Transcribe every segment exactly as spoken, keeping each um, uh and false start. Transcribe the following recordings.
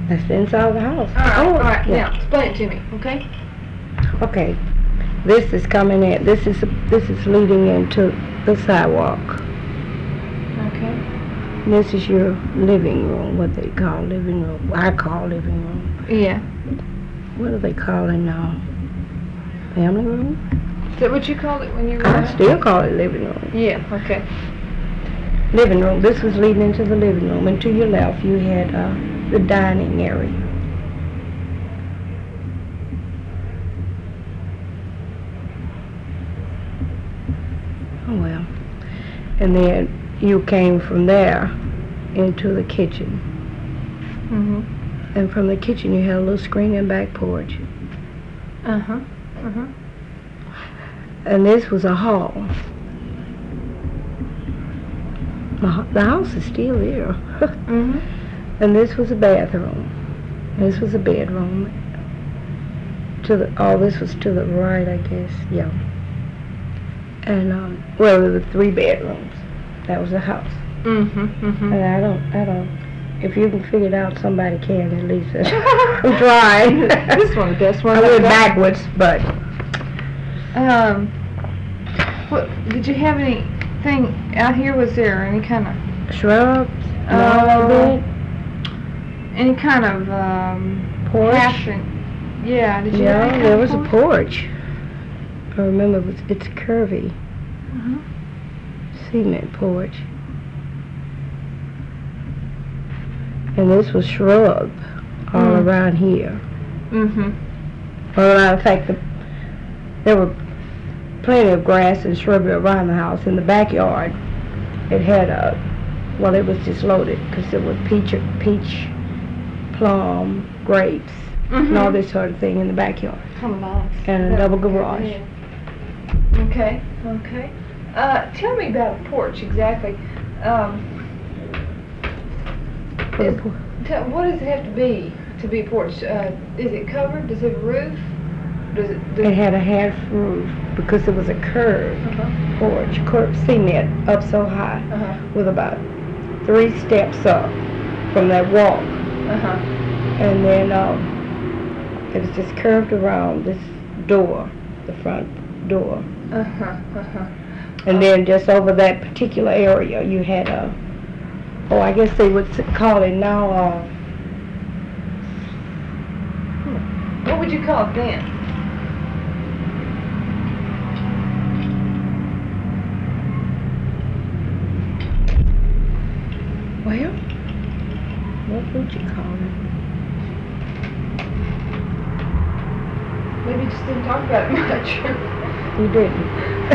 That's the inside of the house. All right, Oh, all right. yeah. Now, explain it to me, okay? Okay. This is coming in. This is this is leading into the sidewalk. Okay. This is your living room. What they call living room. I call living room. Yeah. What do they call it now? Family room? Is that what you called it when you were? I still call it living room. Yeah. Okay. Living room. This was leading into the living room, and to your left you had uh, the dining area. Oh well. And then you came from there into the kitchen, Mhm. and from the kitchen you had a little screen and back porch, Uh huh. Uh huh. and this was a hall. The ho- the house is still there. Mhm. And this was a bathroom. This was a bedroom. To the oh, this was to the right, I guess. Yeah. And um, well, there were three bedrooms. That was the house. Mhm. Mhm. And I don't, I don't. If you can figure it out, somebody can at least. I'm trying. This is one of the best ones I I've went got. backwards, but Um. What did you have anything out here? Was there any kind of shrubs, Uh, no bed, any kind of um porch. passion? Yeah. Did you have any Yeah, kind there of was a porch? porch. I remember it was, it's curvy. Uh-huh. Cement porch. And this was shrub all Mm. around here. Mhm. Well, in fact, the, there were plenty of grass and shrubbery around the house. In the backyard, it had a, well, it was just loaded because there were peach, peach, plum, grapes, and all Mhm. this sort of thing in the backyard. Kind of nice. And a double garage. Yeah. Okay. Okay. Uh, tell me about a porch exactly. Um, For the Is- por- tell, what does it have to be to be a porch? Uh, is it covered? Does it have a roof? Does it? Does It had a half roof because it was a curved Uh-huh. porch, curved cement up so high, Uh-huh. with about three steps up from that walk. Uh-huh. And then um, it was just curved around this door, the front door. Uh-huh. Uh-huh. And then just over that particular area, you had a, oh, I guess they would s- call it now, uh, What would you call it then? well, what would you call it? Maybe you just didn't talk about it much. You didn't.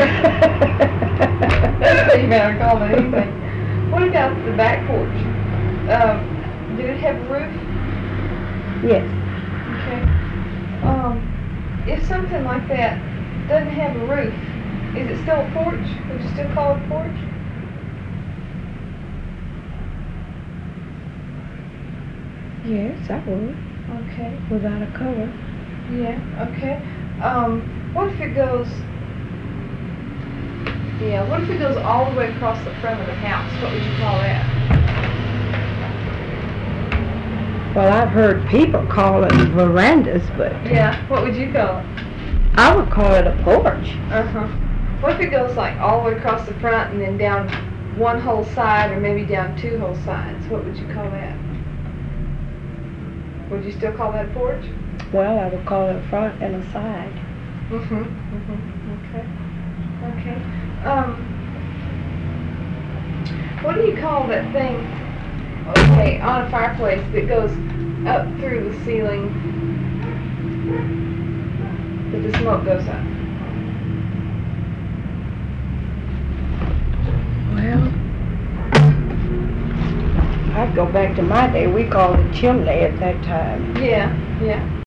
So you better call it anything. What about the back porch? Um, did it have a roof? Yes. Okay. Um, if something like that doesn't have a roof, is it still a porch? Would you still call it a porch? Yes, I would. Okay. Without a cover. Yeah. Okay. Um, what if it goes? Yeah. What if it goes all the way across the front of the house? What would you call that? Well, I've heard people call it verandas, but Yeah. What would you call it? I would call it a porch. Uh huh. What if it goes like all the way across the front and then down one whole side, or maybe down two whole sides? What would you call that? Would you still call that a porch? Well, I would call it a front and a side. Mhm. Mhm. Okay. Okay. Um. What do you call that thing? Okay, on a fireplace that goes up through the ceiling. That the smoke goes up. Well, I'd go back to my day. We called it chimney at that time. Yeah. Yeah.